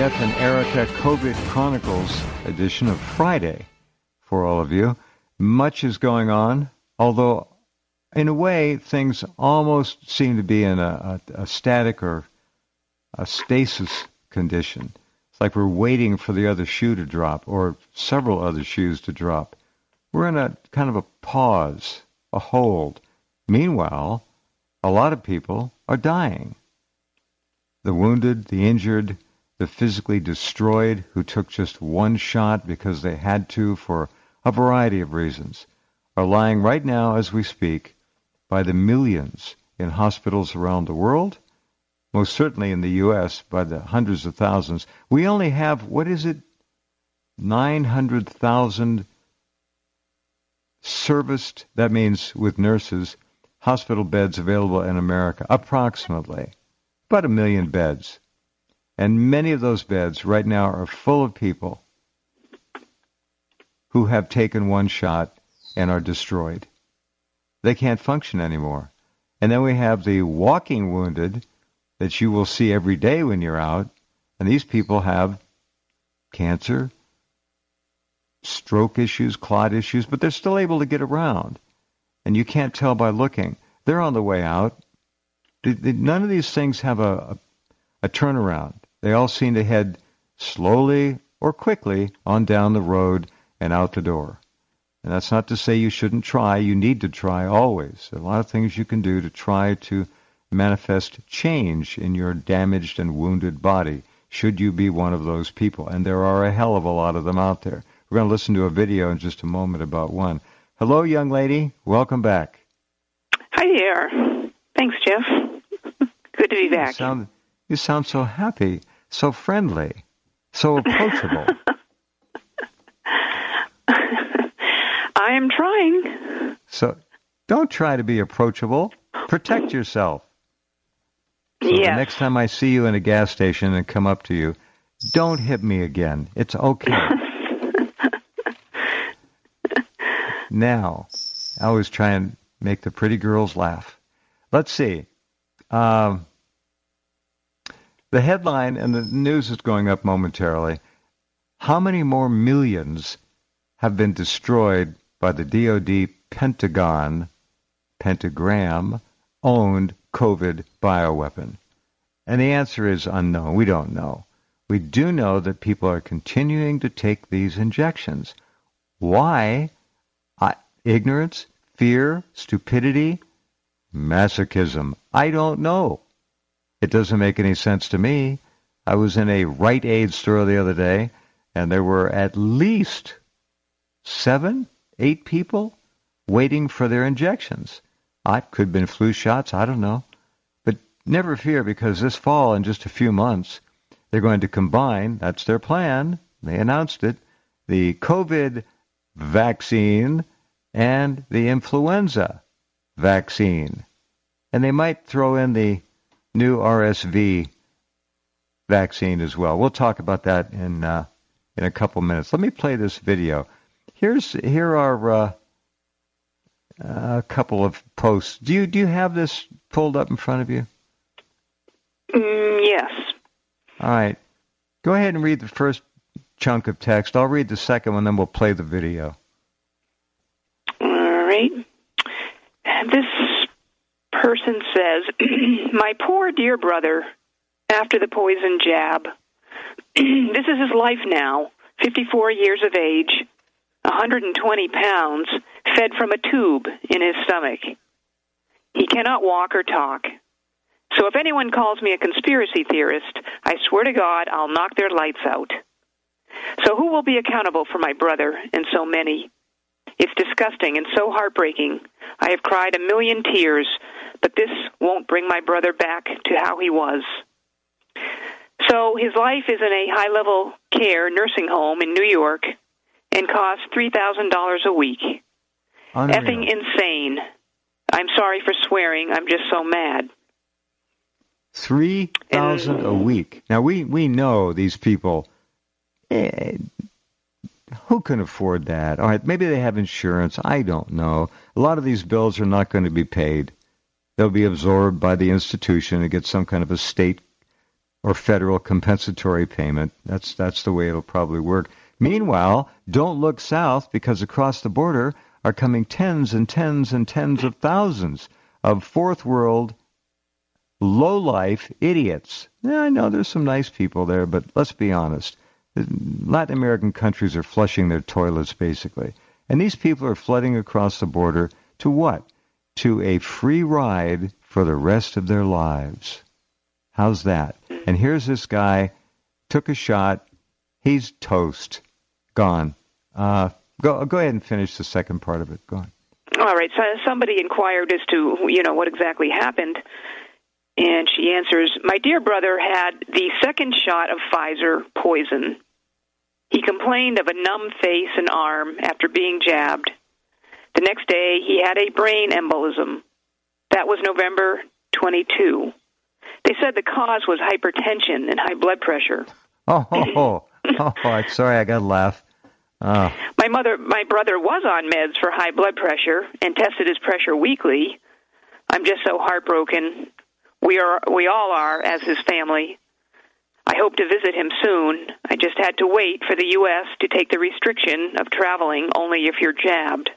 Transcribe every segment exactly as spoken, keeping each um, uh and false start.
Jeff and Erica COVID Chronicles edition of Friday for all of you. Much is going on, although in a way things almost seem to be in a, a, a static or a stasis condition. It's like we're waiting for the other shoe to drop or several other shoes to drop. We're in a kind of a pause, a hold. Meanwhile, a lot of people are dying. The wounded, the injured, the physically destroyed who took just one shot because they had to for a variety of reasons are lying right now as we speak by the millions in hospitals around the world, most certainly in the U S by the hundreds of thousands. We only have, what is it, nine hundred thousand serviced, that means with nurses, hospital beds available in America, approximately, about a million beds. And many of those beds right now are full of people who have taken one shot and are destroyed. They can't function anymore. And then we have the walking wounded that you will see every day when you're out, and these people have cancer, stroke issues, clot issues, but they're still able to get around. And you can't tell by looking. They're on the way out. None of these things have a, a, a turnaround. They all seem to head slowly or quickly on down the road and out the door. And that's not to say you shouldn't try. You need to try always. There are a lot of things you can do to try to manifest change in your damaged and wounded body, should you be one of those people. And there are a hell of a lot of them out there. We're going to listen to a video in just a moment about one. Hello, young lady. Welcome back. Hi there. Thanks, Jeff. Good to be back. You sound, you sound so happy, so friendly, so approachable. I am trying. So don't try to be approachable. Protect yourself. So yes. The next time I see you in a gas station and come up to you, don't hit me again. It's okay. Now, I always try and make the pretty girls laugh. Let's see. Um, the headline, and the news is going up momentarily, how many more millions have been destroyed by the D O D Pentagon, Pentagram-owned COVID bioweapon? And the answer is unknown. We don't know. We do know that people are continuing to take these injections. Why? I, ignorance, fear, stupidity, masochism. I don't know. It doesn't make any sense to me. I was in a Rite Aid store the other day, and there were at least seven, eight people waiting for their injections. I could have been flu shots, I don't know. But never fear, because this fall, in just a few months, they're going to combine, that's their plan, they announced it, the COVID vaccine and the influenza vaccine. And they might throw in the new R S V vaccine as well. We'll talk about that in uh, in a couple minutes. Let me play this video. Here's here are uh, a couple of posts. Do you do you have this pulled up in front of you? Mm, yes. All right. Go ahead and read the first chunk of text. I'll read the second one, then we'll play the video. All right. This person says, my poor dear brother, after the poison jab, this is his life now, fifty-four years of age, one hundred twenty pounds, fed from a tube in his stomach. He cannot walk or talk. So if anyone calls me a conspiracy theorist, I swear to God I'll knock their lights out. So who will be accountable for my brother and so many? It's disgusting and so heartbreaking. I have cried a million tears, but this won't bring my brother back to how he was. So his life is in a high-level care nursing home in New York and costs three thousand dollars a week. Unreal. Effing insane. I'm sorry for swearing. I'm just so mad. three thousand dollars a week. Now, we, we know these people, eh, who can afford that? All right, maybe they have insurance. I don't know. A lot of these bills are not going to be paid. They'll be absorbed by the institution and get some kind of a state or federal compensatory payment. That's that's the way it'll probably work. Meanwhile, don't look south, because across the border are coming tens and tens and tens of thousands of fourth world, low-life idiots. Yeah, I know there's some nice people there, but let's be honest. Latin American countries are flushing their toilets, basically. And these people are flooding across the border to what? To a free ride for the rest of their lives. How's that? And here's this guy, took a shot, he's toast, gone. Uh, go go ahead and finish the second part of it. Go on. All right, so somebody inquired as to, you know, what exactly happened, and she answers, my dear brother had the second shot of Pfizer poison. He complained of a numb face and arm after being jabbed. The next day, he had a brain embolism. That was November twenty-second. They said the cause was hypertension and high blood pressure. Oh, oh, oh, oh I'm sorry, I got to laugh. Oh. My mother, my brother was on meds for high blood pressure and tested his pressure weekly. I'm just so heartbroken. We are, we all are, as his family. I hope to visit him soon. I just had to wait for the U S to take the restriction of traveling only if you're jabbed.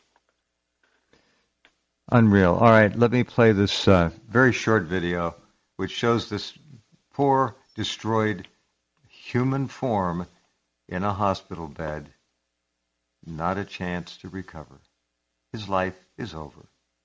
Unreal. All right, let me play this uh, very short video, which shows this poor, destroyed human form in a hospital bed. Not a chance to recover. His life is over.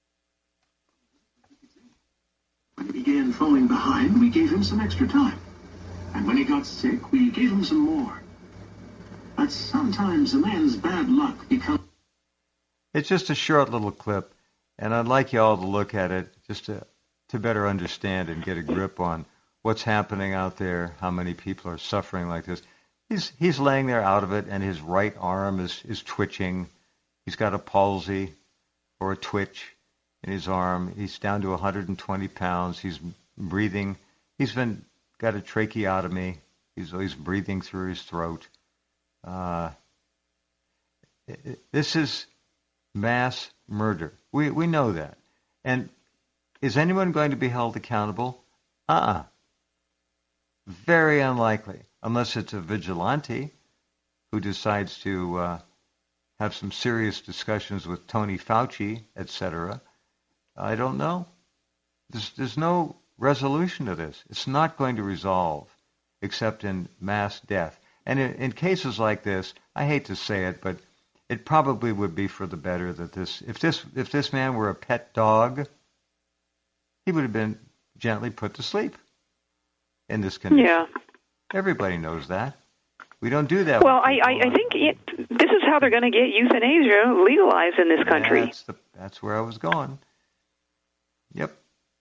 When he began falling behind, we gave him some extra time. And when he got sick, we gave him some more. But sometimes a man's bad luck becomes... It's just a short little clip, and I'd like you all to look at it just to, to better understand and get a grip on what's happening out there, how many people are suffering like this. He's he's laying there out of it, and his right arm is, is twitching. He's got a palsy or a twitch in his arm. He's down to one hundred twenty pounds. He's breathing. He's been got a tracheotomy. He's always breathing through his throat. Uh, this is mass murder. We we know that. And is anyone going to be held accountable? Uh-uh. Very unlikely, unless it's a vigilante who decides to uh, have some serious discussions with Tony Fauci, et cetera. I don't know. There's, there's no resolution to this. It's not going to resolve except in mass death. And in, in cases like this, I hate to say it, but it probably would be for the better that this, if this, if this man were a pet dog, he would have been gently put to sleep in this condition. Yeah. Everybody knows that. We don't do that. Well, I, I, I think it, this is how they're going to get euthanasia legalized in this country. That's, the, that's where I was going. Yep.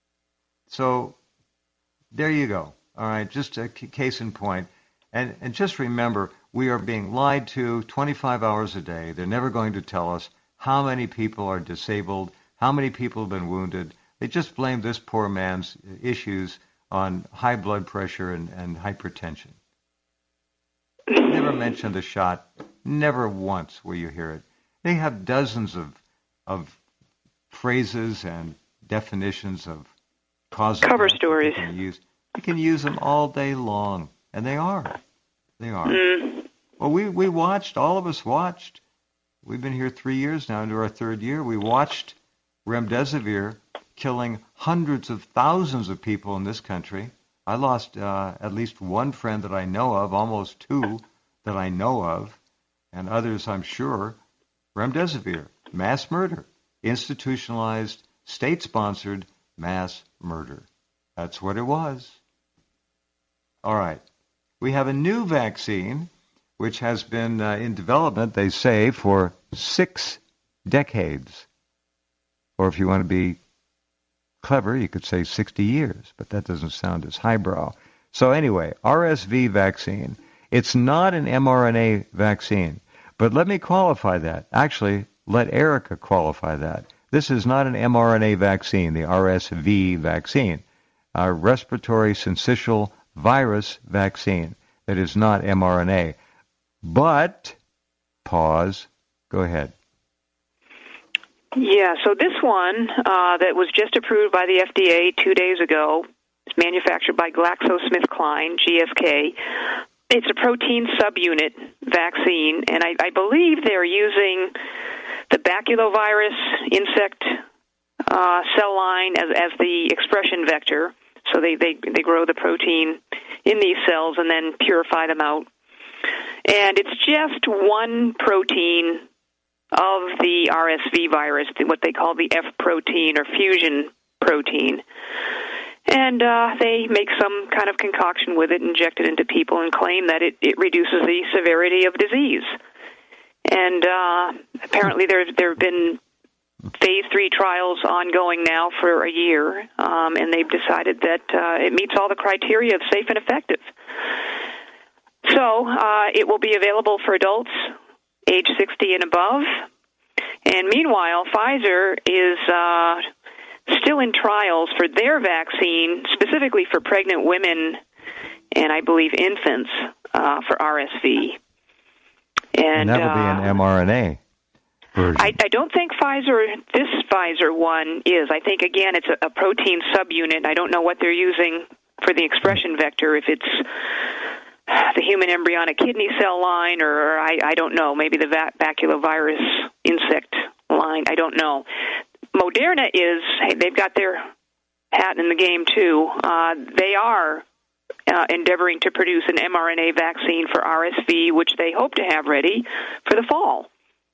So there you go. All right, just a case in point. And, and just remember, we are being lied to twenty-five hours a day. They're never going to tell us how many people are disabled, how many people have been wounded. They just blame this poor man's issues on high blood pressure and, and hypertension. Never mention the shot. Never once will you hear it. They have dozens of of phrases and definitions of causes. Cover stories. You can use. You can use them all day long, and they are. They are. Mm. Well, we, we watched, all of us watched. We've been here three years now, into our third year. We watched remdesivir killing hundreds of thousands of people in this country. I lost uh, at least one friend that I know of, almost two that I know of, and others I'm sure. Remdesivir, mass murder, institutionalized, state-sponsored mass murder. That's what it was. All right. We have a new vaccine, which has been uh, in development, they say, for six decades. Or if you want to be clever, you could say sixty years, but that doesn't sound as highbrow. So anyway, R S V vaccine. It's not an mRNA vaccine, but let me qualify that. Actually, let Erica qualify that. This is not an mRNA vaccine, the R S V vaccine, a respiratory syncytial virus vaccine that is not mRNA. But, pause, go ahead. Yeah, so this one uh, that was just approved by the F D A two days ago, It's manufactured by GlaxoSmithKline, G S K. It's a protein subunit vaccine, and I, I believe they're using the baculovirus insect uh, cell line as, as the expression vector. So they, they, they grow the protein in these cells and then purify them out. And it's just one protein of the R S V virus, what they call the F protein or fusion protein. And uh, they make some kind of concoction with it, inject it into people, and claim that it, it reduces the severity of disease. And uh, apparently there there have been phase three trials ongoing now for a year, um, and they've decided that uh, it meets all the criteria of safe and effective. So uh, it will be available for adults age sixty and above. And meanwhile, Pfizer is uh, still in trials for their vaccine, specifically for pregnant women and I believe infants uh, for R S V. And And, that will uh, be an mRNA version. I, I don't think Pfizer, this Pfizer one is. I think, again, it's a, a protein subunit. I don't know what they're using for the expression vector, if it's the human embryonic kidney cell line, or I, I don't know, maybe the va- baculovirus insect line. I don't know. Moderna is, hey, they've got their hat in the game, too. Uh, they are uh, endeavoring to produce an mRNA vaccine for R S V, which they hope to have ready for the fall.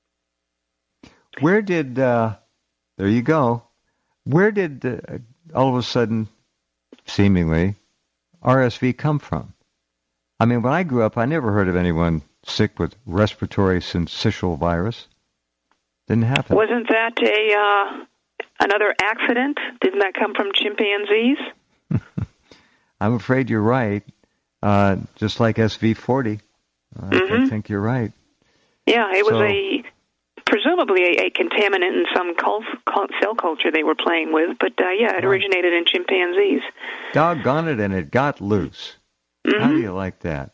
Where did, uh, there you go, where did uh, all of a sudden, seemingly, R S V come from? I mean, when I grew up, I never heard of anyone sick with respiratory syncytial virus. Didn't happen. Wasn't that a uh, another accident? Didn't that come from chimpanzees? I'm afraid you're right. Uh, just like S V forty. Uh, mm-hmm. I think you're right. Yeah, it was so, a presumably a, a contaminant in some cul- cul- cell culture they were playing with, but uh, yeah, it right. originated in chimpanzees. Doggone it, and it got loose. Mm-hmm. How do you like that?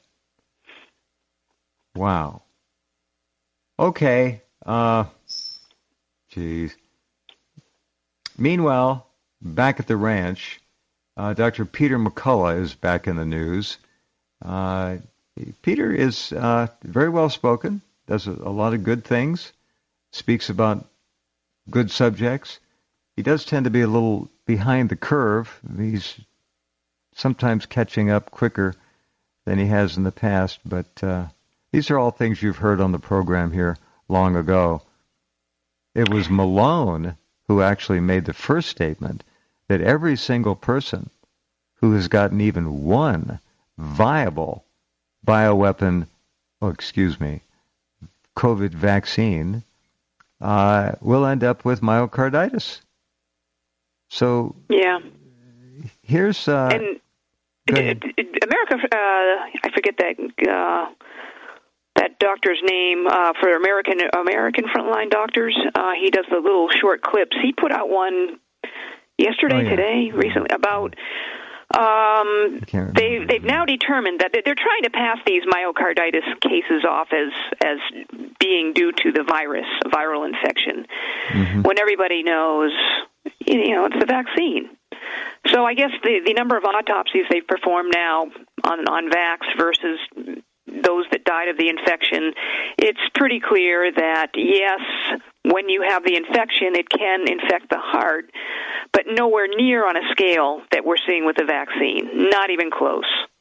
Wow. Okay. Uh, geez. Meanwhile, back at the ranch, uh, Doctor Peter McCullough is back in the news. Uh, Peter is uh, very well spoken, does a, a lot of good things, speaks about good subjects. He does tend to be a little behind the curve. He's sometimes catching up quicker than he has in the past, but uh, these are all things you've heard on the program here long ago. It was Malone who actually made the first statement that every single person who has gotten even one viable bioweapon, oh, excuse me, COVID vaccine, uh, will end up with myocarditis. So yeah, here's uh, and it, it, America. Uh, I forget that uh, that doctor's name uh, for American American frontline doctors. Uh, he does the little short clips. He put out one yesterday, oh, yeah. today, recently about. Um, they they've now determined that they're trying to pass these myocarditis cases off as as being due to the virus, a viral infection, mm-hmm. when everybody knows, you know, it's the vaccine. So I guess the the number of autopsies they've performed now on on vax versus those that died of the infection, it's pretty clear that, yes, when you have the infection, it can infect the heart, but nowhere near on a scale that we're seeing with the vaccine, not even close.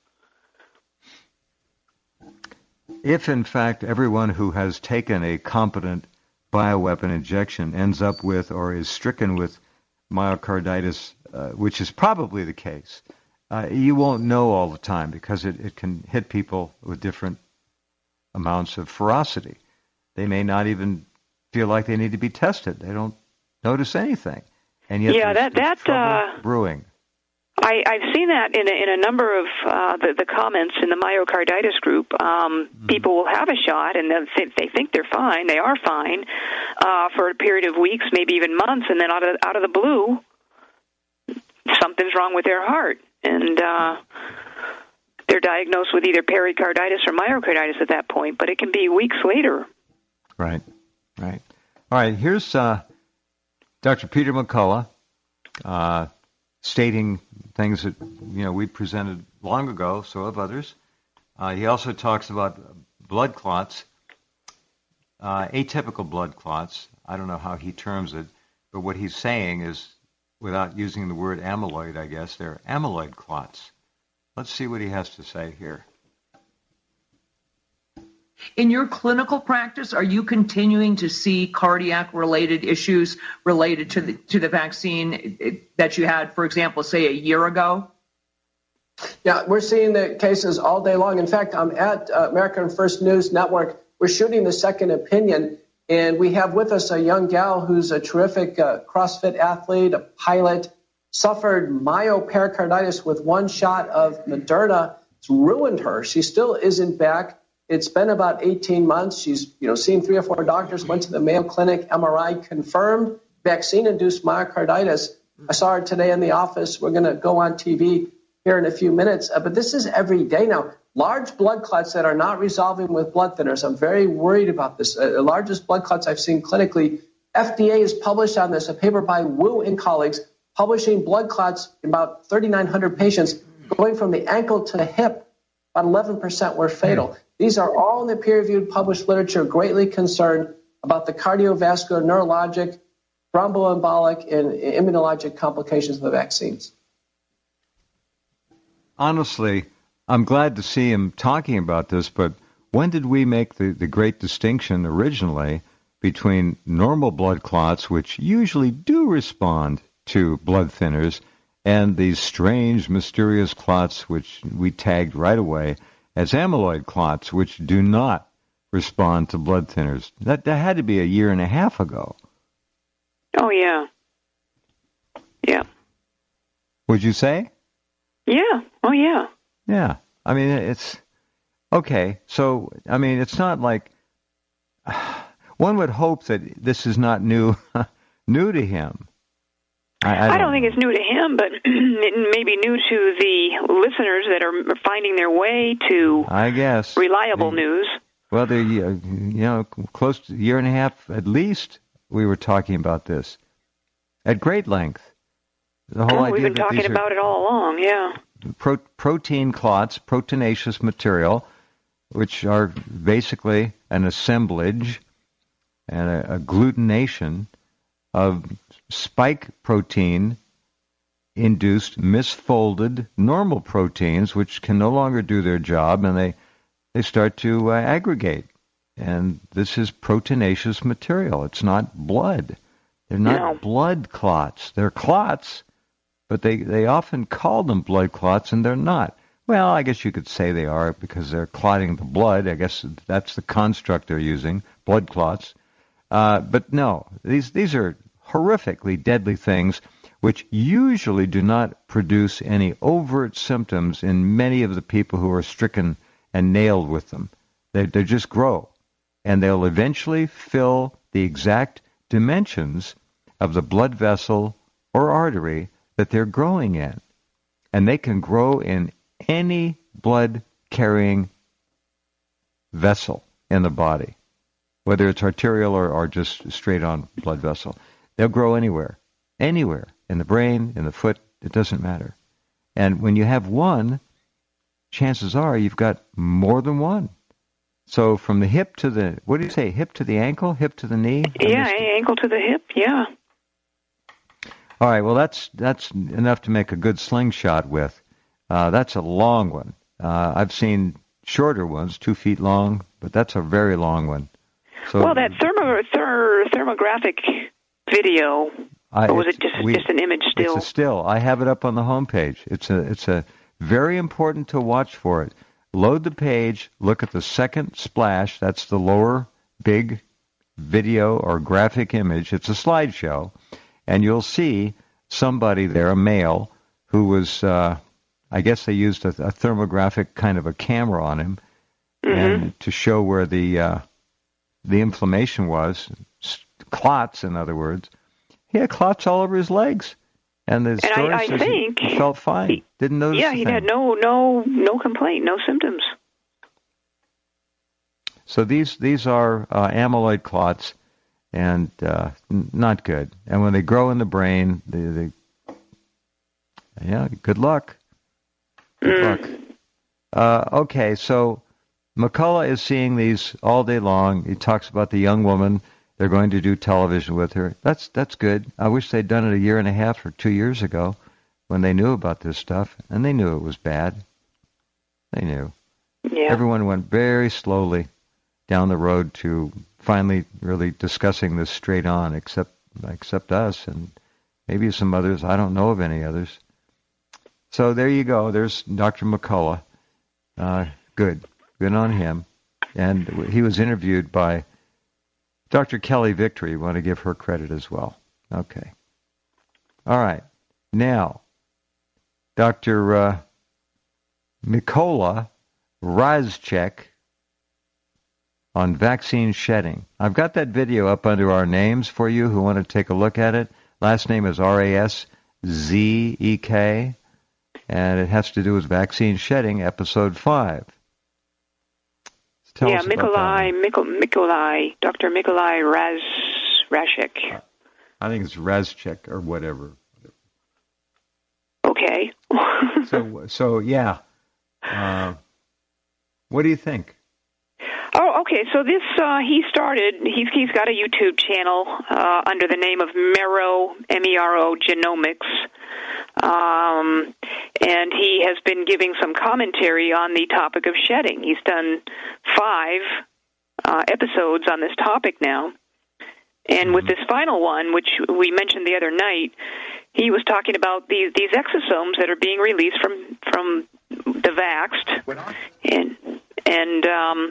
If, in fact, everyone who has taken a competent bioweapon injection ends up with or is stricken with myocarditis, uh, which is probably the case, Uh, you won't know all the time because it, it can hit people with different amounts of ferocity. They may not even feel like they need to be tested. They don't notice anything. And yet yeah, there's, that, there's that, trouble uh, brewing. I, I've seen that in a, in a number of uh, the, the comments in the myocarditis group. Um, mm-hmm. People will have a shot, and they, they think they're fine. They are fine uh, for a period of weeks, maybe even months, and then out of, out of the blue, something's wrong with their heart. And uh, they're diagnosed with either pericarditis or myocarditis at that point, but it can be weeks later. Right, right. All right, here's uh, Doctor Peter McCullough uh, stating things that, you know, we presented long ago, so have others. Uh, he also talks about blood clots, uh, atypical blood clots. I don't know how he terms it, but what he's saying is, without using the word amyloid, I guess, they're amyloid clots. Let's see what he has to say here. In your clinical practice, are you continuing to see cardiac-related issues related to the to the vaccine that you had, for example, say a year ago? Yeah, we're seeing the cases all day long. In fact, I'm at uh, American First News Network. We're shooting the Second Opinion, and we have with us a young gal who's a terrific uh, CrossFit athlete, a pilot, suffered myopericarditis with one shot of Moderna. It's ruined her. She still isn't back. It's been about eighteen months. She's, you know, seen three or four doctors, went to the Mayo Clinic, M R I confirmed vaccine-induced myocarditis. I saw her today in the office. We're going to go on T V here in a few minutes. Uh, but this is every day now. Large blood clots that are not resolving with blood thinners. I'm very worried about this. Uh, the largest blood clots I've seen clinically. F D A has published on this, a paper by Wu and colleagues, publishing blood clots in about thirty-nine hundred patients going from the ankle to the hip. About eleven percent were fatal. These are all in the peer-reviewed published literature, greatly concerned about the cardiovascular, neurologic, thromboembolic, and immunologic complications of the vaccines. Honestly, I'm glad to see him talking about this, but when did we make the, the great distinction originally between normal blood clots, which usually do respond to blood thinners, and these strange, mysterious clots, which we tagged right away as amyloid clots, which do not respond to blood thinners? That, that had to be a year and a half ago. Oh, yeah. Yeah. Would you say? Yeah. Oh, yeah. Yeah. I mean, it's okay. So, I mean, it's not like one would hope that this is not new, new to him. I, I, don't, I don't think it's new to him, but it may be new to the listeners that are finding their way to I guess reliable the, news. Well, they're, you know, close to a year and a half at least we were talking about this at great length. The whole oh, idea we've been that talking these about it all along, yeah. Pro- protein clots, proteinaceous material, which are basically an assemblage and a, a agglutination of spike protein induced misfolded normal proteins, which can no longer do their job, and they they start to uh, aggregate. And this is proteinaceous material. It's not blood. They're not no. blood clots. They're clots, but they, they often call them blood clots, and they're not. Well, I guess you could say they are because they're clotting the blood. I guess that's the construct they're using, blood clots. Uh, but no, these these are horrifically deadly things which usually do not produce any overt symptoms in many of the people who are stricken and nailed with them. They, they just grow, and they'll eventually fill the exact dimensions of the blood vessel or artery that they're growing in. And they can grow in any blood-carrying vessel in the body, whether it's arterial or, or just straight-on blood vessel. They'll grow anywhere, anywhere, in the brain, in the foot, it doesn't matter. And when you have one, chances are you've got more than one. So from the hip to the, what do you say, hip to the ankle, hip to the knee? Yeah, ankle to the hip, yeah. All right, well, that's that's enough to make a good slingshot with. Uh, that's a long one. Uh, I've seen shorter ones, two feet long, but that's a very long one. So, well, that thermo, ther, thermographic video, I, or was it just, we, just an image still? It's a still. I have it up on the homepage. It's a, it's a very important to watch for it. Load the page, look at the second splash. That's the lower big video or graphic image. It's a slideshow. And you'll see somebody there, a male, who was, uh, I guess they used a, a thermographic kind of a camera on him, mm-hmm. and to show where the uh, the inflammation was, clots, in other words. He had clots all over his legs, and the and story I, I says think he felt fine. He, Didn't notice. Yeah, he had no no no complaint, no symptoms. So these these are uh, amyloid clots. And uh, not good. And when they grow in the brain, they, they Yeah, good luck. Good Mm. luck. Uh, okay, so McCullough is seeing these all day long. He talks about the young woman. They're going to do television with her. That's that's good. I wish they'd done it a year and a half or two years ago when they knew about this stuff, and they knew it was bad. They knew. Yeah. Everyone went very slowly down the road to finally really discussing this straight on, except except us and maybe some others. I don't know of any others. So there you go. There's Doctor McCullough. Uh, good. Good on him. And he was interviewed by Doctor Kelly Victory. You want to give her credit as well. Okay. All right. Now, Doctor Uh, Mykola Razcik on vaccine shedding. I've got that video up under our names for you who want to take a look at it. Last name is R A S Z E K, and it has to do with vaccine shedding, episode five. Tell yeah, us about Mykolai, that Mikol, Mykolai, Doctor Mykolai Raz, Razcik. one. I think it's Razcik or whatever. Okay. So, so yeah. Uh, what do you think? Oh, okay. So this uh, he started. He's he's got a YouTube channel uh, under the name of Mero M E R O Genomics, um, and he has been giving some commentary on the topic of shedding. He's done five uh, episodes on this topic now, and mm-hmm. with this final one, which we mentioned the other night, he was talking about these these exosomes that are being released from from the vaxxed, and and um,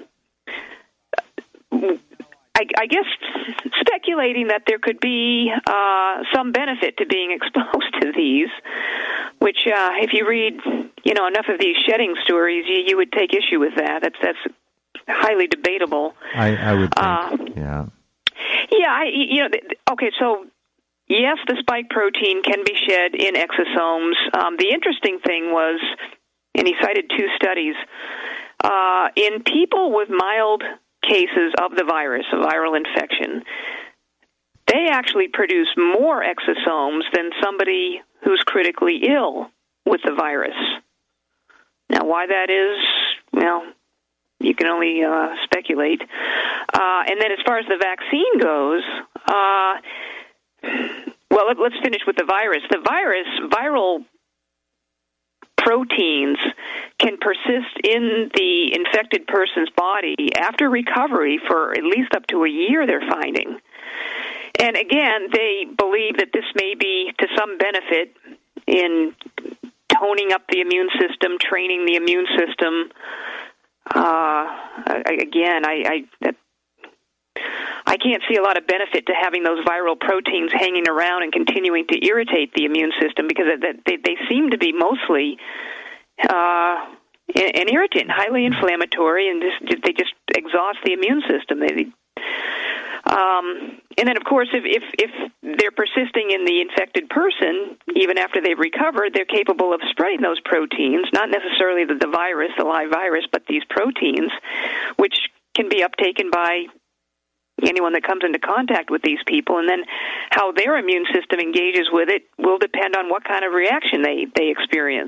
I, I guess speculating that there could be uh, some benefit to being exposed to these, which uh, if you read, you know, enough of these shedding stories, you, you would take issue with that. That's that's highly debatable. I, I would think, uh, yeah. Yeah, I, you know, okay, so yes, the spike protein can be shed in exosomes. Um, the interesting thing was, and he cited two studies, uh, in people with mild cases of the virus, a viral infection, they actually produce more exosomes than somebody who's critically ill with the virus. Now, why that is, well, you can only uh, speculate. Uh, and then as far as the vaccine goes, uh, well, let, let's finish with the virus. The virus, viral proteins can persist in the infected person's body after recovery for at least up to a year, they're finding. And again, they believe that this may be to some benefit in toning up the immune system, training the immune system. Uh, again, I, I that I can't see a lot of benefit to having those viral proteins hanging around and continuing to irritate the immune system, because they, they seem to be mostly uh, an irritant, highly inflammatory, and just, they just exhaust the immune system. They, um, and then, of course, if, if, if they're persisting in the infected person, even after they've recovered, they're capable of spreading those proteins, not necessarily the, the virus, the live virus, but these proteins, which can be uptaken by anyone that comes into contact with these people, and then how their immune system engages with it will depend on what kind of reaction they, they experience.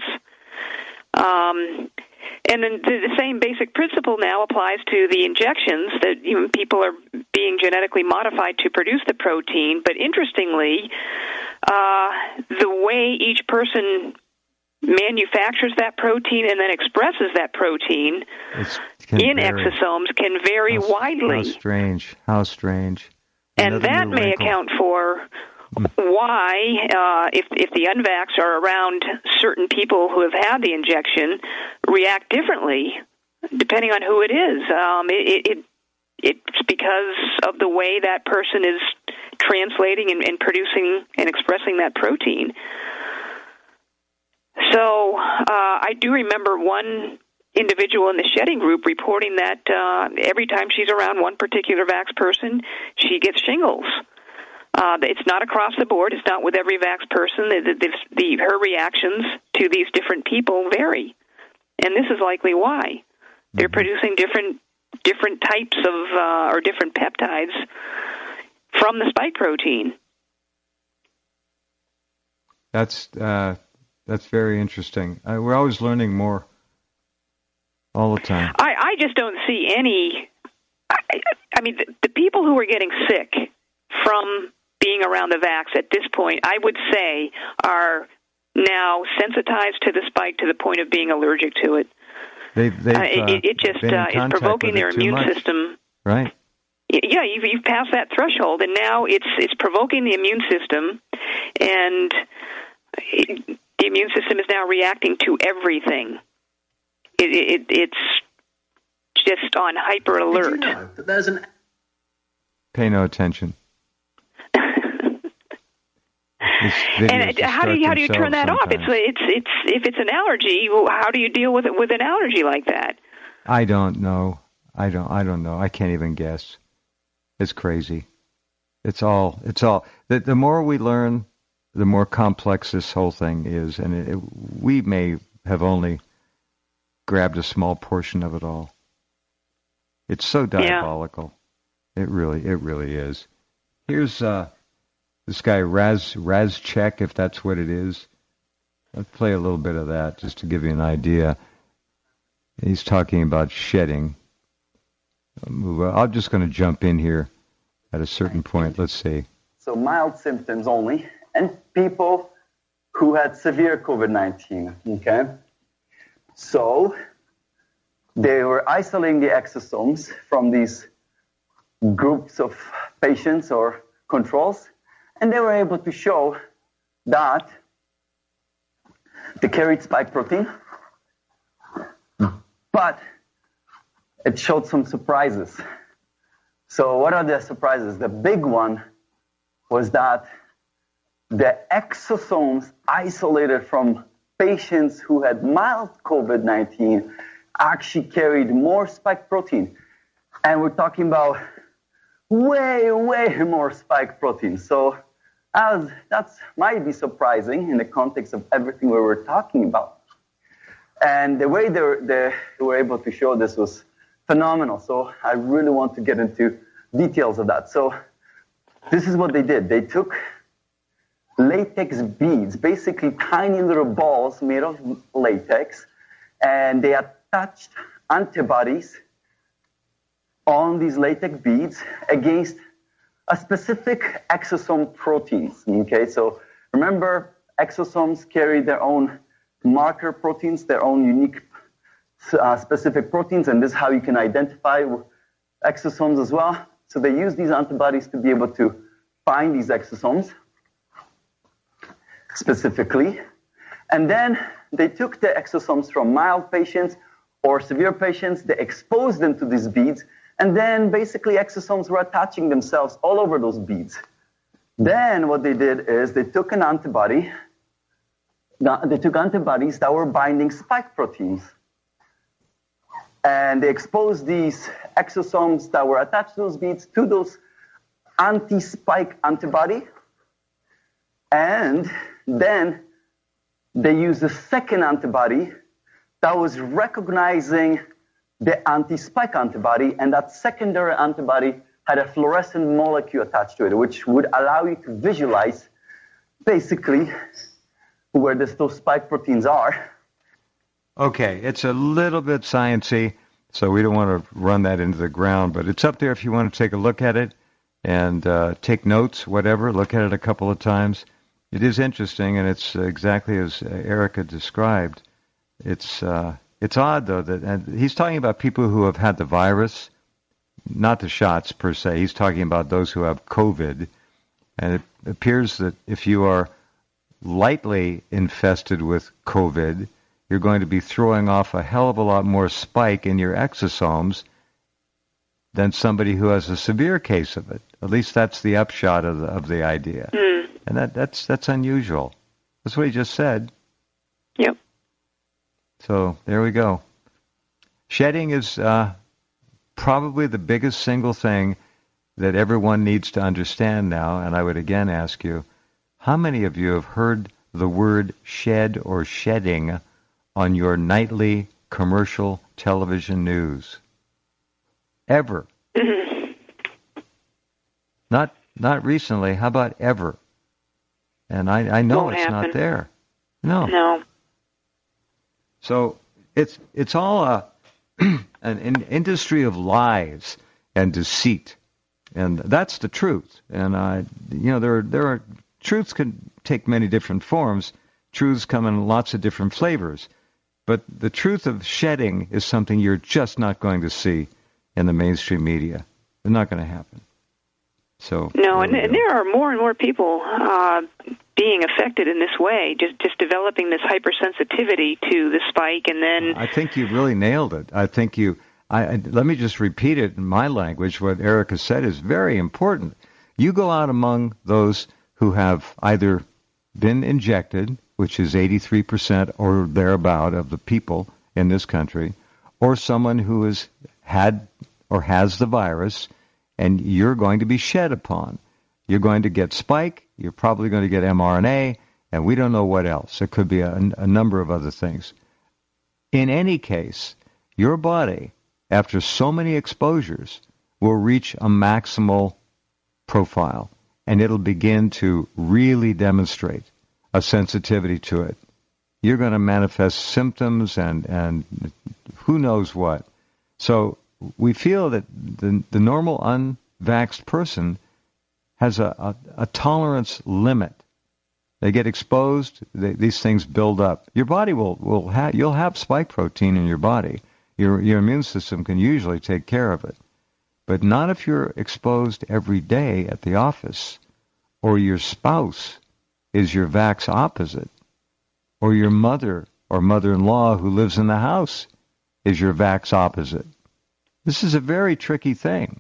Um, and then the, the same basic principle now applies to the injections that you know, people are being genetically modified to produce the protein, but interestingly, uh, the way each person manufactures that protein and then expresses that protein in vary. exosomes can vary how, widely. How strange. How strange. And Another that may wrinkle. account for why, uh, if, if the unvaxxed are around certain people who have had the injection, react differently depending on who it is. Um, it, it, it's because of the way that person is translating and, and producing and expressing that protein. So uh, I do remember one individual in the shedding group reporting that uh, every time she's around one particular vax person, she gets shingles. Uh, it's not across the board. It's not with every vax person. The, the, the, her reactions to these different people vary, and this is likely why. They're producing different different types of uh, or different peptides from the spike protein. That's uh, That's very interesting. Uh, we're always learning more all the time. I, I just don't see any. I, I mean, the, the people who are getting sick from being around the vax at this point, I would say, are now sensitized to the spike to the point of being allergic to it. They've, they've, uh, it, it just uh, is provoking their immune much. system. Right. Yeah, you've, you've passed that threshold, and now it's it's provoking the immune system, and it, the immune system is now reacting to everything. It, it, it's just on hyper alert. Did you know that there's an Pay no attention. And how do you how do you turn that sometimes. off? It's it's it's if it's an allergy, well, how do you deal with it with an allergy like that? I don't know. I don't. I don't know. I can't even guess. It's crazy. It's all. It's all. The, the more we learn, the more complex this whole thing is, and it, it, we may have only grabbed a small portion of it all. It's so diabolical. Yeah. It really. It really is. Here's uh, this guy Raz Razchek, if that's what it is. Let's play a little bit of that just to give you an idea. He's talking about shedding. I'm just going to jump in here at a certain point. Let's see. So mild symptoms only, and people who had severe COVID nineteen, okay? So they were isolating the exosomes from these groups of patients or controls, and they were able to show that they carried spike protein, but it showed some surprises. So what are the surprises? The big one was that the exosomes isolated from patients who had mild COVID nineteen actually carried more spike protein. And we're talking about way, way more spike protein. So as that might be surprising in the context of everything we were talking about. And the way they were, they were able to show this was phenomenal. So I really want to get into details of that. So this is what they did. They took latex beads, basically tiny little balls made of latex, and they attached antibodies on these latex beads against a specific exosome proteins. Okay, so remember, exosomes carry their own marker proteins, their own unique Uh, specific proteins, and this is how you can identify exosomes as well. So they use these antibodies to be able to find these exosomes specifically. And then they took the exosomes from mild patients or severe patients, they exposed them to these beads, and then basically exosomes were attaching themselves all over those beads. Then what they did is they took an antibody, they took antibodies that were binding spike proteins. And they exposed these exosomes that were attached to those beads to those anti-spike antibody. And then they used a second antibody that was recognizing the anti-spike antibody, and that secondary antibody had a fluorescent molecule attached to it, which would allow you to visualize basically where this, those spike proteins are. Okay, it's a little bit sciencey, so we don't want to run that into the ground, but it's up there if you want to take a look at it and uh, take notes, whatever, look at it a couple of times. It is interesting, and it's exactly as Erica described. It's uh, it's odd, though, that and he's talking about people who have had the virus, not the shots per se. He's talking about those who have COVID, and it appears that if you are lightly infested with COVID, you're going to be throwing off a hell of a lot more spike in your exosomes than somebody who has a severe case of it. At least that's the upshot of the, of the idea. Mm. And that, that's that's unusual. That's what he just said. Yep. So there we go. Shedding is uh, probably the biggest single thing that everyone needs to understand now. And I would again ask you, how many of you have heard the word shed or shedding on your nightly commercial television news? Ever. Mm-hmm. Not not recently. How about ever? And I, I know Won't it's happen. not there. No. No. So it's it's all a, an, an industry of lies and deceit, and that's the truth. And I, you know, there are, there are truths can take many different forms. Truths come in lots of different flavors, but the truth of shedding is something you're just not going to see in the mainstream media. It's not going to happen. So no, and, and there are more and more people uh, being affected in this way, just just developing this hypersensitivity to the spike, and then I think you really nailed it. I think you. I, I let me just repeat it in my language. What Erica said is very important. You go out among those who have either been injected, which is eighty-three percent or thereabout of the people in this country, or someone who has had or has the virus, and you're going to be shed upon. You're going to get spike, you're probably going to get mRNA, and we don't know what else. It could be a, a number of other things. In any case, your body, after so many exposures, will reach a maximal profile, and it'll begin to really demonstrate a sensitivity to it. You're going to manifest symptoms and, and who knows what. So we feel that the, the normal unvaxxed person has a, a, a tolerance limit. They get exposed, they, these things build up. Your body will, will have, you'll have spike protein in your body. Your, your immune system can usually take care of it. But not if you're exposed every day at the office, or your spouse is your vax opposite, or your mother or mother-in-law who lives in the house is your vax opposite. This is a very tricky thing.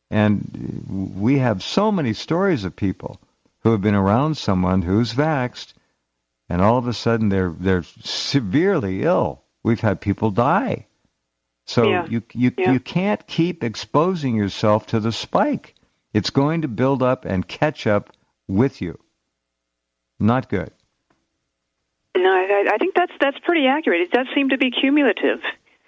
And we have so many stories of people who have been around someone who's vaxxed, and all of a sudden they're they're severely ill. We've had people die. So yeah. you you yeah. you can't keep exposing yourself to the spike. It's going to build up and catch up with you. Not good. No, I, I think that's that's pretty accurate. It does seem to be cumulative.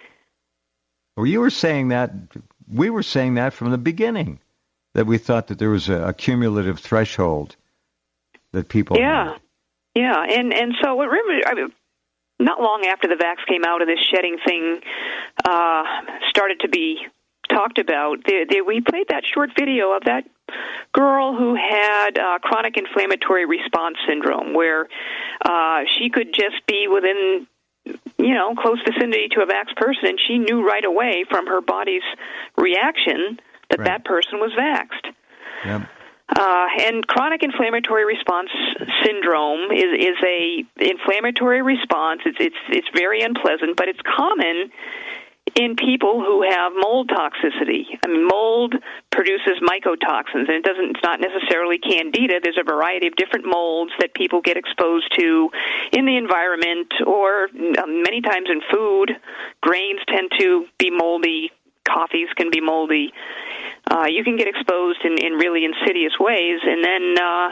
Well, you were saying that, we were saying that from the beginning, that we thought that there was a, a cumulative threshold that people Yeah, had. yeah, and and so what really, I mean, not long after the vax came out and this shedding thing uh, started to be talked about, they, they, we played that short video of that girl who had uh, chronic inflammatory response syndrome, where uh, she could just be within, you know, close vicinity to a vax person, and she knew right away from her body's reaction that right. that person was vaxxed. Yep. Uh, and chronic inflammatory response syndrome is, is a inflammatory response. It's, it's, it's very unpleasant, but it's common in people who have mold toxicity. I mean, mold produces mycotoxins, and it doesn't, it's not necessarily candida. There's a variety of different molds that people get exposed to in the environment, or um, many times in food. Grains tend to be moldy. Coffees can be moldy. Uh, you can get exposed in, in really insidious ways, and then uh,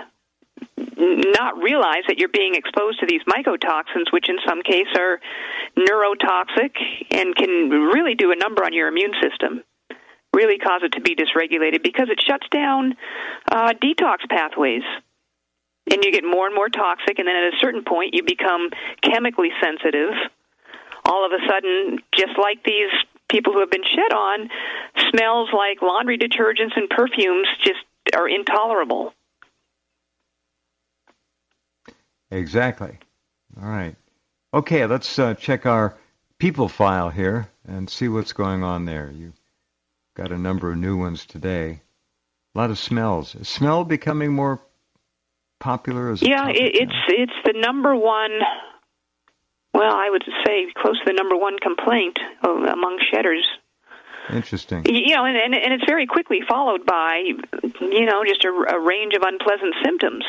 not realize that you're being exposed to these mycotoxins, which in some cases are neurotoxic and can really do a number on your immune system, really cause it to be dysregulated because it shuts down uh, detox pathways. And you get more and more toxic, and then at a certain point you become chemically sensitive. All of a sudden, just like these people who have been shed on, smells like laundry detergents and perfumes just are intolerable. Exactly. All right. Okay, let's uh, check our people file here and see what's going on there. You've got a number of new ones today. A lot of smells. Is smell becoming more popular as a Yeah, it, it's now? it's the number one, well, I would say close to the number one complaint among shedders. Interesting. You know, and, and, and it's very quickly followed by, you know, just a, a range of unpleasant symptoms.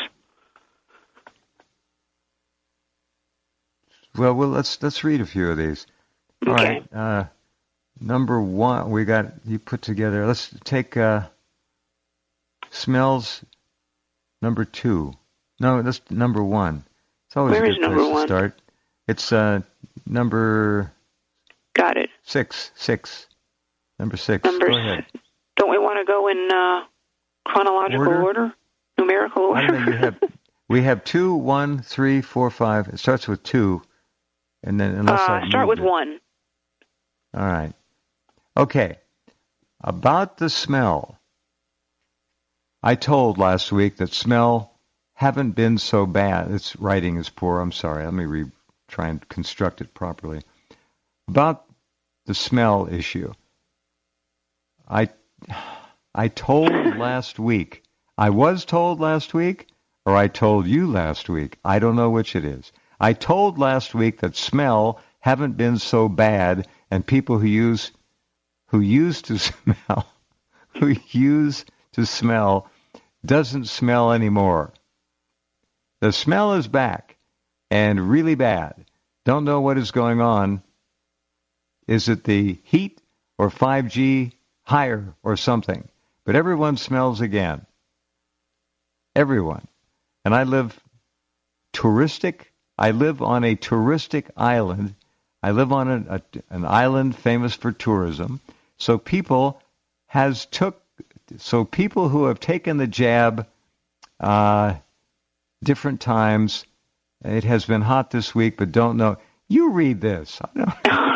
Well, well, let's let's read a few of these. All Okay. right. Uh, number one, we got you put together. Let's take uh, smells. Number two. No, that's number one. It's always Where a is good number place to one? start. It's uh, number Got it. six. Six. Number six. Number Go ahead. s- Don't we want to go in uh, chronological Order? order? Numerical I order? don't know. You have We have two, one, three, four, five. It starts with two, and then unless uh, I start with it. one. All right. Okay. About the smell. I told last week that smell haven't been so bad. Its writing is poor. I'm sorry. Let me re- try and construct it properly. About the smell issue. I I told last week. I was told last week, or I told you last week. I don't know which it is. I told last week that smell haven't been so bad, and people who use who used to smell, who use to smell, doesn't smell anymore. The smell is back, and really bad. Don't know what is going on. Is it the heat or five G higher or something? But everyone smells again. Everyone. And I live touristic. I live on a touristic island. I live on an, a, an island famous for tourism. So people has took. So people who have taken the jab, uh, different times. It has been hot this week, but don't know. You read this. I don't.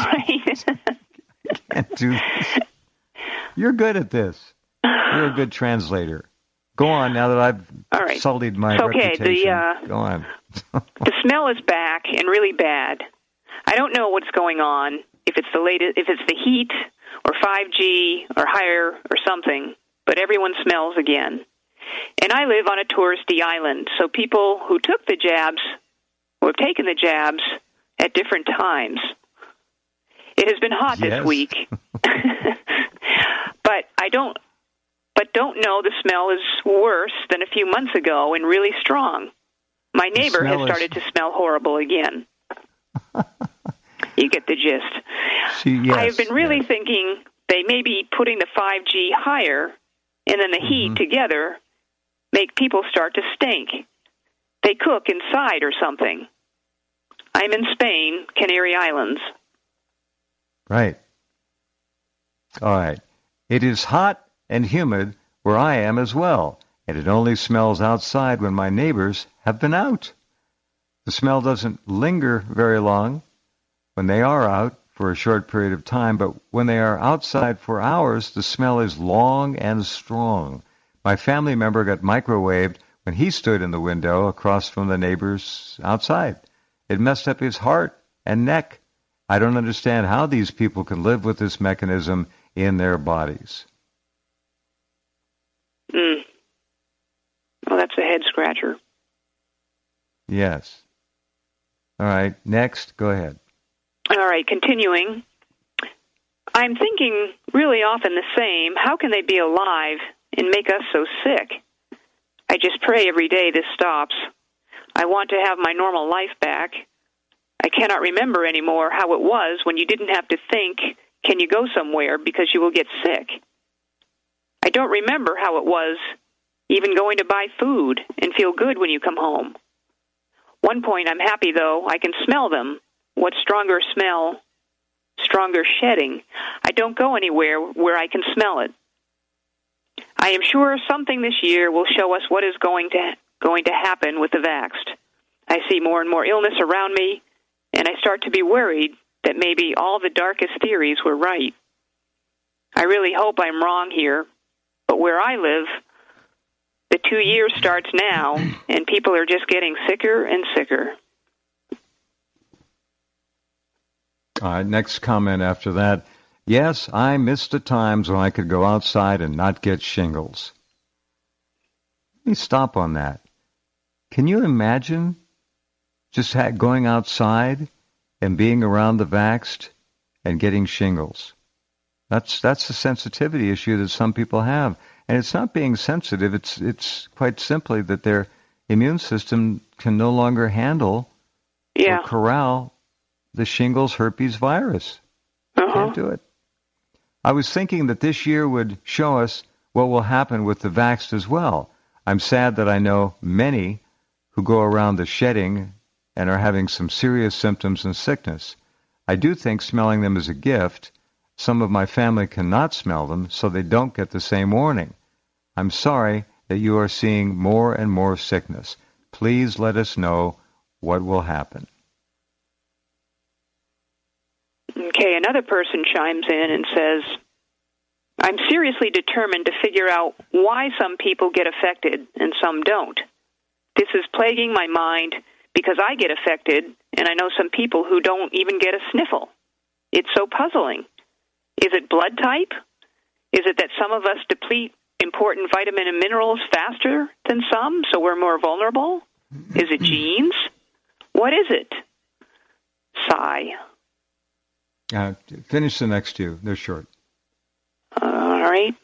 I can't do this. You're good at this. You're a good translator. Go on now that I've All right. sullied my okay, reputation. The, uh, Go on. The smell is back and really bad. I don't know what's going on. If it's the latest, if it's the heat or five G or higher or something, but everyone smells again. And I live on a touristy island, so people who took the jabs, who have taken the jabs at different times. It has been hot yes. this week, but I don't. But don't know the smell is worse than a few months ago and really strong. My neighbor has started is... to smell horrible again. You get the gist. She, yes, I have been really yes. thinking they may be putting the five G higher and then the heat mm-hmm. together make people start to stink. They cook inside or something. I'm in Spain, Canary Islands. Right. All right. It is hot and humid where I am as well, and it only smells outside when my neighbors have been out. The smell doesn't linger very long when they are out for a short period of time, but when they are outside for hours, the smell is long and strong. My family member got microwaved when he stood in the window across from the neighbors outside. It messed up his heart and neck. I don't understand how these people can live with this mechanism in their bodies. Mm. Well, that's a head-scratcher. Yes. All right, next, go ahead. All right, continuing. I'm thinking really often the same. How can they be alive and make us so sick? I just pray every day this stops. I want to have my normal life back. I cannot remember anymore how it was when you didn't have to think, can you go somewhere because you will get sick? I don't remember how it was even going to buy food and feel good when you come home. One point I'm happy, though, I can smell them. What stronger smell, stronger shedding. I don't go anywhere where I can smell it. I am sure something this year will show us what is going to going to happen with the vaxxed. I see more and more illness around me, and I start to be worried that maybe all the darkest theories were right. I really hope I'm wrong here, but where I live, the two years starts now, and people are just getting sicker and sicker. All right, next comment after that. Yes, I miss the times when I could go outside and not get shingles. Let me stop on that. Can you imagine just ha- going outside and being around the vaxxed and getting shingles? That's that's a sensitivity issue that some people have. And it's not being sensitive. It's it's quite simply that their immune system can no longer handle yeah. or corral the shingles herpes virus. Uh-huh. Can't do it. I was thinking that this year would show us what will happen with the vaxxed as well. I'm sad that I know many who go around the shedding and are having some serious symptoms and sickness. I do think smelling them is a gift. Some of my family cannot smell them, so they don't get the same warning. I'm sorry that you are seeing more and more sickness. Please let us know what will happen. Okay, another person chimes in and says, I'm seriously determined to figure out why some people get affected and some don't. This is plaguing my mind because I get affected, and I know some people who don't even get a sniffle. It's so puzzling. Is it blood type? Is it that some of us deplete important vitamin and minerals faster than some, so we're more vulnerable? Is it genes? What is it? Sigh. Uh, finish the next two. They're short. All right.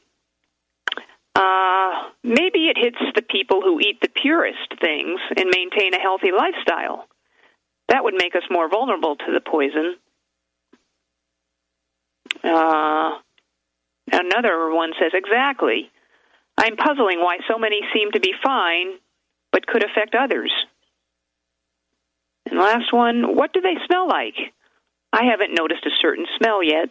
Uh, maybe it hits the people who eat the purest things and maintain a healthy lifestyle. That would make us more vulnerable to the poison. Uh, another one says, exactly. I'm puzzling why so many seem to be fine, but could affect others. And last one, what do they smell like? I haven't noticed a certain smell yet.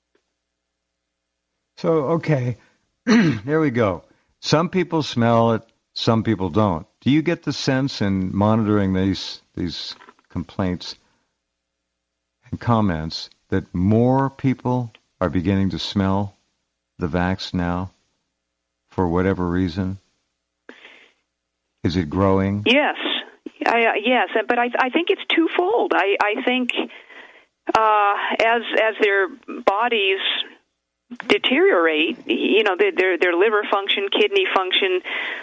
So, okay, there we go. Some people smell it, some people don't. Do you get the sense in monitoring these these complaints and comments that more people are beginning to smell the vax now for whatever reason? Is it growing? Yes, I, uh, yes, but I, I think it's twofold. I, I think uh, as as their bodies deteriorate, you know, their, their their liver function, kidney function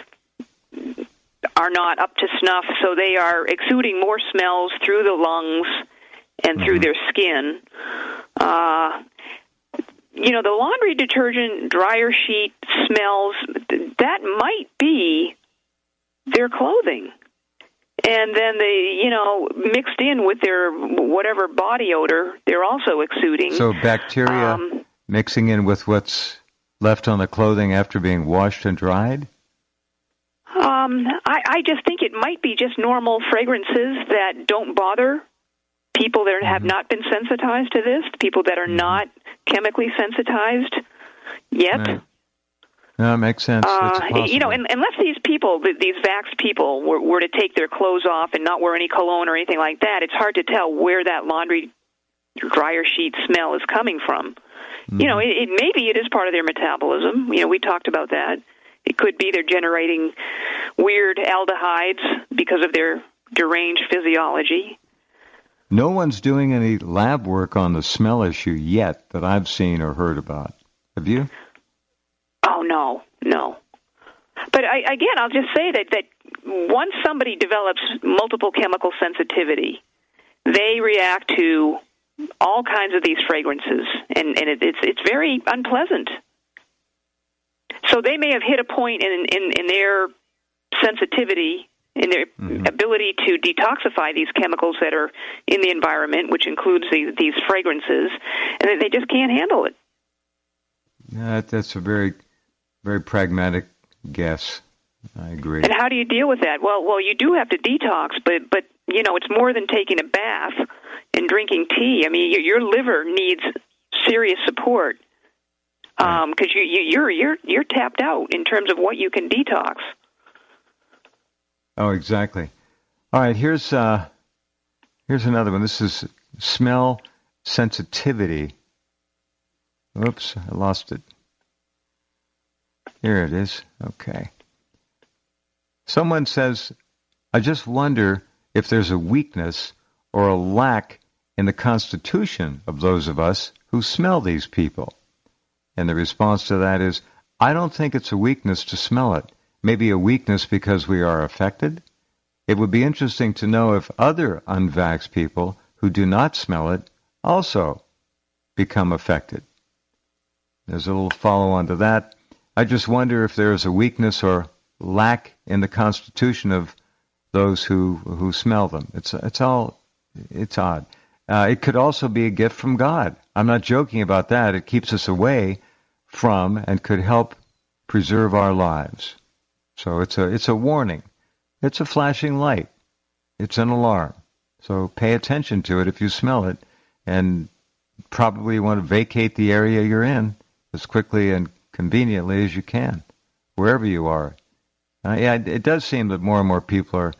are not up to snuff, so they are exuding more smells through the lungs and mm-hmm. through their skin. Uh, you know, the laundry detergent, dryer sheet smells, that might be their clothing. And then they, you know, mixed in with their whatever body odor, they're also exuding. So bacteria um, mixing in with what's left on the clothing after being washed and dried? Um, I, I just think it might be just normal fragrances that don't bother people that have mm-hmm. not been sensitized to this, people that are mm-hmm. not chemically sensitized yet. Right. No, that makes sense. Uh, you know, and, unless these people, these vaxxed people, were, were to take their clothes off and not wear any cologne or anything like that, it's hard to tell where that laundry dryer sheet smell is coming from. Mm-hmm. You know, it, it maybe it is part of their metabolism. You know, we talked about that. It could be they're generating weird aldehydes because of their deranged physiology. No one's doing any lab work on the smell issue yet that I've seen or heard about. Have you? Oh, no, no. But I, again, I'll just say that, that once somebody develops multiple chemical sensitivity, they react to all kinds of these fragrances, and, and it, it's it's very unpleasant. So they may have hit a point in in, in their sensitivity, in their mm-hmm. ability to detoxify these chemicals that are in the environment, which includes these, these fragrances, and they just can't handle it. Yeah, that's a very, very pragmatic guess. I agree. And how do you deal with that? Well, well, you do have to detox, but but you know it's more than taking a bath and drinking tea. I mean, your, your liver needs serious support because um, you, you, you're you're you're tapped out in terms of what you can detox. Oh, exactly. All right, here's uh, here's another one. This is smell sensitivity. Oops, I lost it. Here it is. Okay. Someone says, I just wonder if there's a weakness or a lack in the constitution of those of us who smell these people. And the response to that is, I don't think it's a weakness to smell it. Maybe a weakness because we are affected. It would be interesting to know if other unvaxxed people who do not smell it also become affected. There's a little follow-on to that. I just wonder if there is a weakness or lack in the constitution of those who who smell them. It's it's all it's odd. Uh, it could also be a gift from God. I'm not joking about that. It keeps us away from and could help preserve our lives. So it's a it's a warning. It's a flashing light. It's an alarm. So pay attention to it if you smell it, and probably want to vacate the area you're in as quickly and conveniently as you can, wherever you are. Uh, yeah, it, it does seem that more and more people are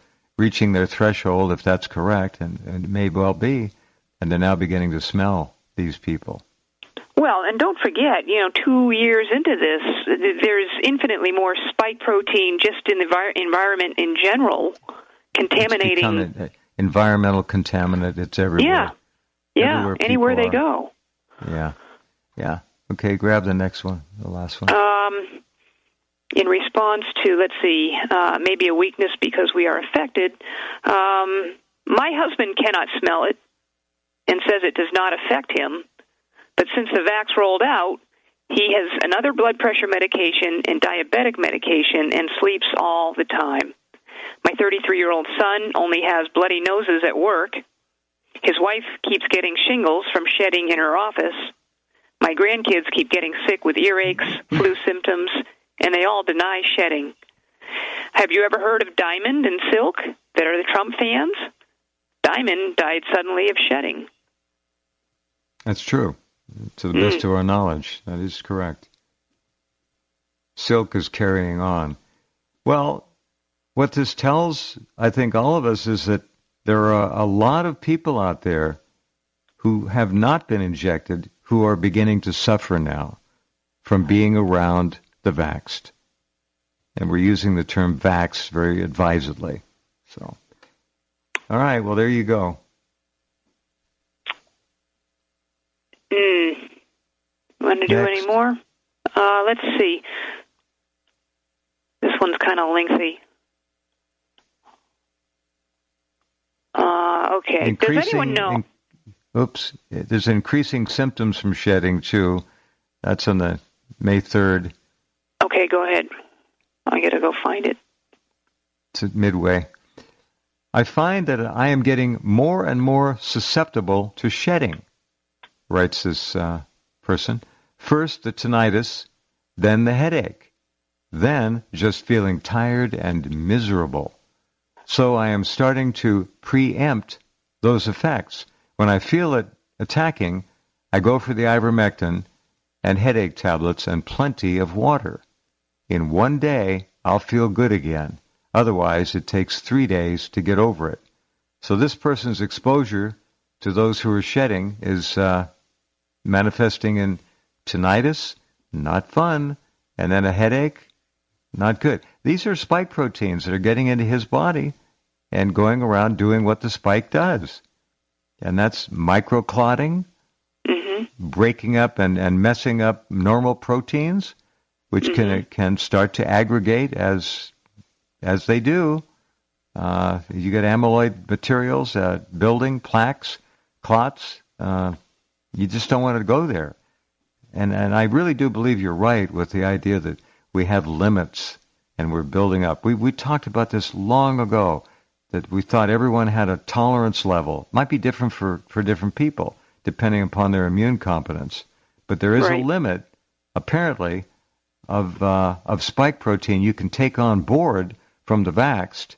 reaching their threshold, if that's correct, and, and it may well be, and they're now beginning to smell these people. Well, and don't forget, you know, two years into this, there's infinitely more spike protein just in the vi- environment in general, contaminating. It's become an environmental contaminant. It's everywhere. Yeah, yeah, everywhere anywhere they are. go. Yeah, yeah. Okay, grab the next one, the last one. Um, in response to, let's see, uh, maybe a weakness because we are affected, um, my husband cannot smell it and says it does not affect him. But since the vax rolled out, he has another blood pressure medication and diabetic medication and sleeps all the time. My thirty-three-year-old son only has bloody noses at work. His wife keeps getting shingles from shedding in her office. My grandkids keep getting sick with earaches, flu symptoms, and they all deny shedding. Have you ever heard of Diamond and Silk that are the Trump fans? Diamond died suddenly of shedding. That's true. To the best mm. of our knowledge, that is correct. Silk is carrying on. Well, what this tells, I think, all of us is that there are a lot of people out there who have not been injected who are beginning to suffer now from being around the vaxxed. And we're using the term vax very advisedly. So, all right, well, there you go. Mm. Want to do Next. any more? Uh, let's see. This one's kind of lengthy. Uh, okay. Increasing, Does anyone know? In, oops. There's increasing symptoms from shedding, too. That's on the May third. Okay, go ahead. I got to go find it. It's at midway. I find that I am getting more and more susceptible to shedding, writes this uh, person. First the tinnitus, then the headache, then just feeling tired and miserable. So I am starting to preempt those effects. When I feel it attacking, I go for the ivermectin and headache tablets and plenty of water. In one day, I'll feel good again. Otherwise, it takes three days to get over it. So this person's exposure to those who are shedding is uh, manifesting in tinnitus, not fun, and then a headache, not good. These are spike proteins that are getting into his body and going around doing what the spike does. And that's microclotting, mm-hmm. breaking up and, and messing up normal proteins, which mm-hmm. can can start to aggregate as as they do. Uh, you get amyloid materials, uh, building, plaques, clots. Uh, you just don't want to go there. And and I really do believe you're right with the idea that we have limits and we're building up. We we talked about this long ago, that we thought everyone had a tolerance level. Might be different for, for different people, depending upon their immune competence. But there is right. a limit, apparently, of uh, of spike protein you can take on board from the vaxxed.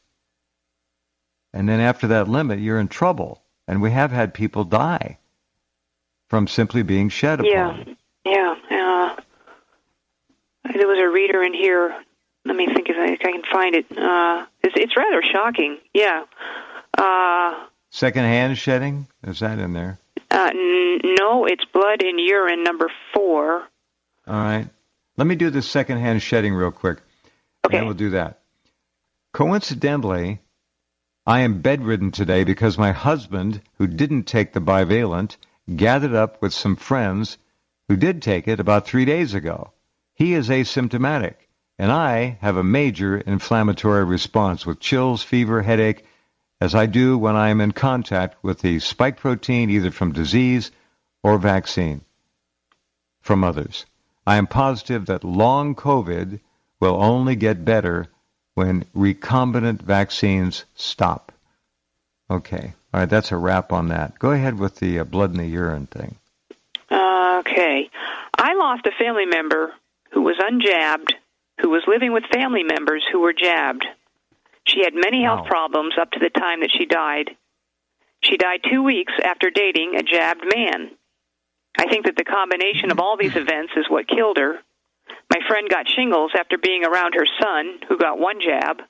And then after that limit, you're in trouble. And we have had people die from simply being shed upon. Yeah, yeah. Uh, there was a reader in here. Let me think if I, if I can find it. Uh, it's, it's rather shocking. Yeah. Uh, Secondhand shedding? Is that in there? Uh, n- no, it's blood in urine, number four. All right. Let me do the secondhand shedding real quick. Okay. And then we'll do that. Coincidentally, I am bedridden today because my husband, who didn't take the bivalent, gathered up with some friends who did take it about three days ago. He is asymptomatic, and I have a major inflammatory response with chills, fever, headache, as I do when I am in contact with the spike protein, either from disease or vaccine from others. I am positive that long COVID will only get better when recombinant vaccines stop. Okay. All right, that's a wrap on that. Go ahead with the uh, blood in the urine thing. Uh, okay. I lost a family member who was unjabbed, who was living with family members who were jabbed. She had many health wow. problems up to the time that she died. She died two weeks after dating a jabbed man. I think that the combination of all these events is what killed her. My friend got shingles after being around her son, who got one jab.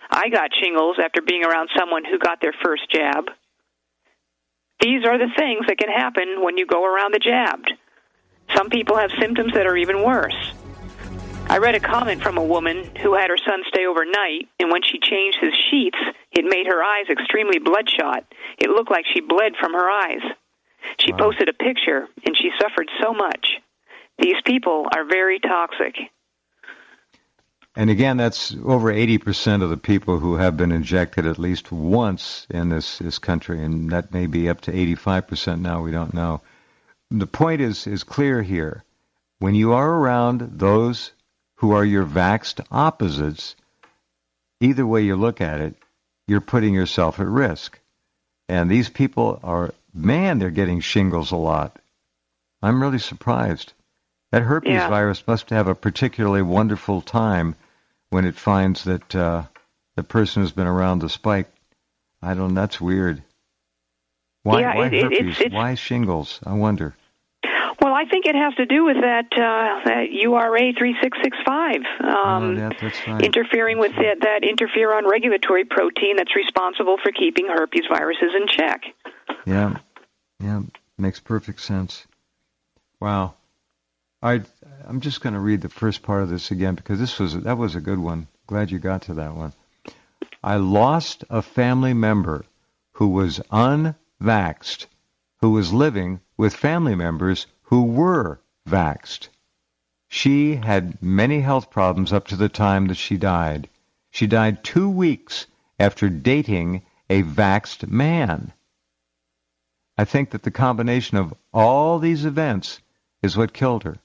I got shingles after being around someone who got their first jab. These are the things that can happen when you go around the jabbed. Some people have symptoms that are even worse. I read a comment from a woman who had her son stay overnight, and when she changed his sheets, it made her eyes extremely bloodshot. It looked like she bled from her eyes. She wow. posted a picture, and she suffered so much. These people are very toxic. And again, that's over eighty percent of the people who have been injected at least once in this, this country, and that may be up to eighty-five percent now, we don't know. The point is, is clear here. When you are around those who are your vaxxed opposites, either way you look at it, you're putting yourself at risk. And these people are, man, they're getting shingles a lot. I'm really surprised. That herpes yeah. virus must have a particularly wonderful time when it finds that uh, the person has been around the spike. I don't know, that's weird. Why, yeah, why it, herpes? It's, it's, why shingles? I wonder. Well, I think it has to do with that, uh, that U R A three six six five, um, oh, that, that's right. interfering that's with right. that, that interferon regulatory protein that's responsible for keeping herpes viruses in check. Yeah, yeah, makes perfect sense. Wow. I, I'm just going to read the first part of this again because this was that was a good one. Glad you got to that one. I lost a family member who was unvaxxed, who was living with family members who were vaxxed. She had many health problems up to the time that she died. She died two weeks after dating a vaxxed man. I think that the combination of all these events is what killed her.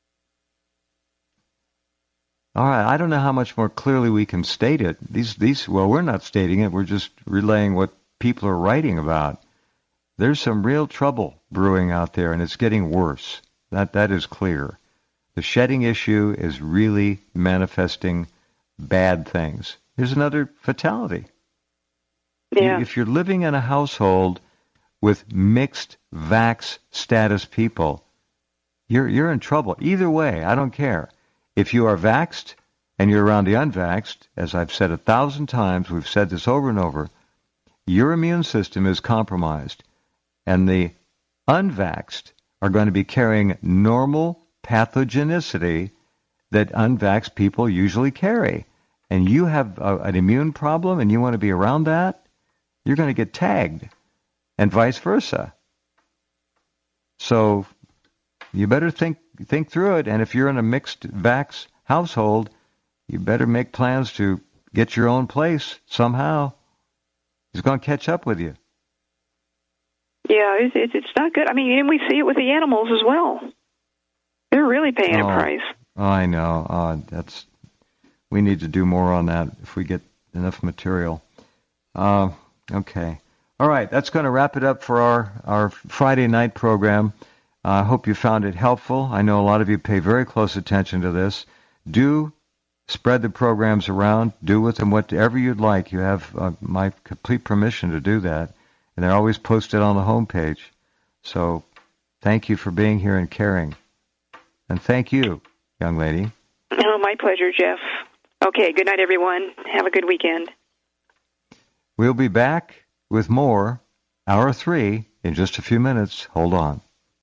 All right, I don't know how much more clearly we can state it. These, these, well, we're not stating it. We're just relaying what people are writing about. There's some real trouble brewing out there, and it's getting worse. That that is clear. The shedding issue is really manifesting bad things. Here's another fatality. Yeah. If you're living in a household with mixed vax status people, you're you're in trouble. Either way, I don't care. If you are vaxxed and you're around the unvaxxed, as I've said a thousand times, we've said this over and over, your immune system is compromised. And the unvaxxed are going to be carrying normal pathogenicity that unvaxxed people usually carry. And you have a, an immune problem and you want to be around that, you're going to get tagged, and vice versa. So you better think think through it, and if you're in a mixed vax household, you better make plans to get your own place somehow. It's going to catch up with you. Yeah, it's, it's it's not good. I mean, and we see it with the animals as well. They're really paying oh, a price. Oh, I know. Uh, that's we need to do more on that if we get enough material. Uh, okay. All right, that's going to wrap it up for our, our Friday night program. I uh, hope you found it helpful. I know a lot of you pay very close attention to this. Do spread the programs around. Do with them whatever you'd like. You have uh, my complete permission to do that. And they're always posted on the homepage. So thank you for being here and caring. And thank you, young lady. Oh, my pleasure, Jeff. Okay, good night, everyone. Have a good weekend. We'll be back with more, Hour three, in just a few minutes. Hold on.